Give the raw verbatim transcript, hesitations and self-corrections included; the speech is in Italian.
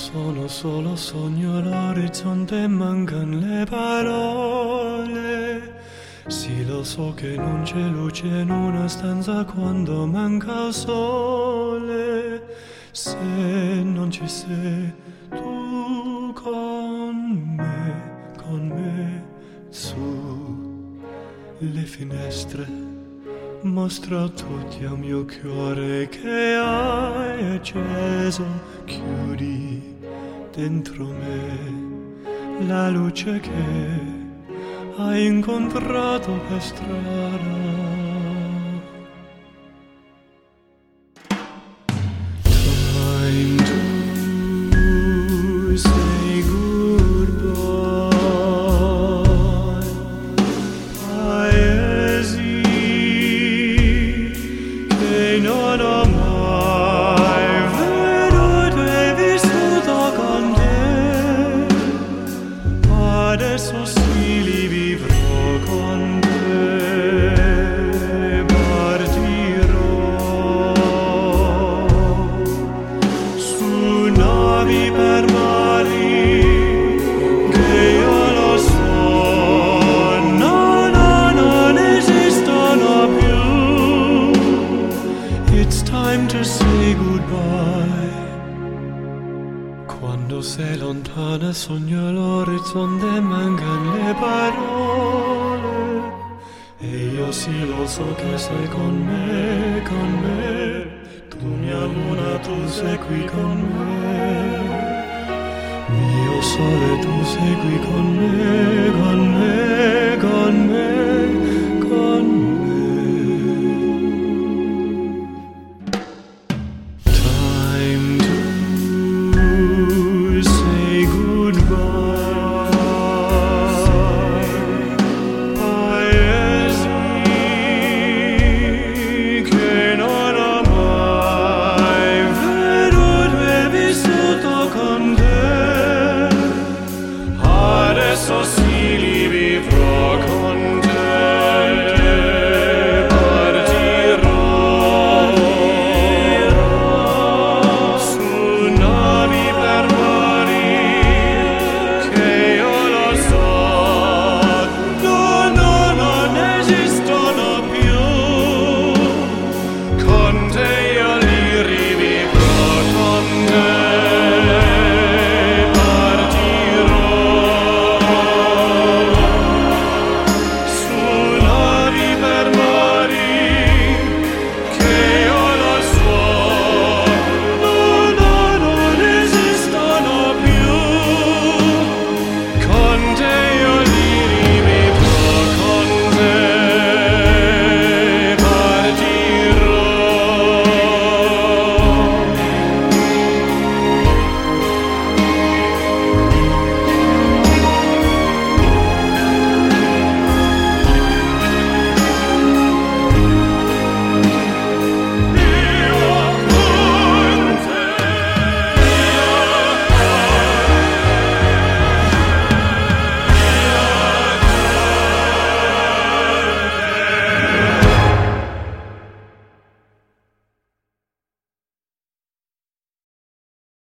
Sono solo sogno all'orizzonte, mancan le parole. Sì, lo so che non c'è luce in una stanza quando manca il sole. Se non ci sei tu con me, con me, su le finestre, mostra a tutti al mio cuore che hai acceso, chiudi dentro me la luce che hai incontrato per strada. Time to say goodbye. Paesi che non ho mai veduto e vissuto con te. Adesso sì li vivrò con te. Partirò su navi per mari che io lo so, no, no, non esistono più. It's time to say goodbye. Quando sei lontana sogno l'orizzonte, mancano le parole. E io sì lo so che sei con me, con me. Tu mia luna, tu sei qui con me. Mio sole, tu sei qui con me, con me, con me.